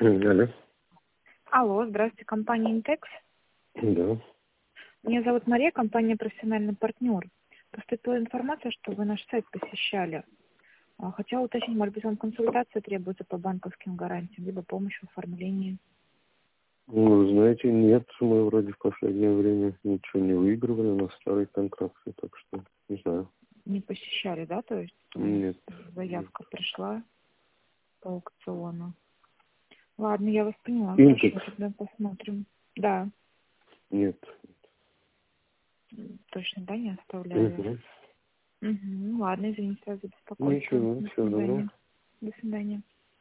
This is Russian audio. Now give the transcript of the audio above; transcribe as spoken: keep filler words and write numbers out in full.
Алло. Алло, здравствуйте, компания Интекс. Да. Меня зовут Мария, компания «Профессиональный партнер». Поступила информация, что вы наш сайт посещали. А, Хотела уточнить, может быть, вам консультация требуется по банковским гарантиям, либо помощь в оформлении. Ну, знаете, нет, мы вроде в последнее время ничего не выигрывали на старой контракции, так что не знаю. Не посещали, да? То есть у нас Нет. заявка пришла по аукциону. Ладно, я вас поняла. Интекс? Хорошо, тогда посмотрим. Да, Нет. точно, да, не оставляли. Угу. Угу. Ладно, извините за беспокойство. Ничего, До всего доброго. свидания. До свидания.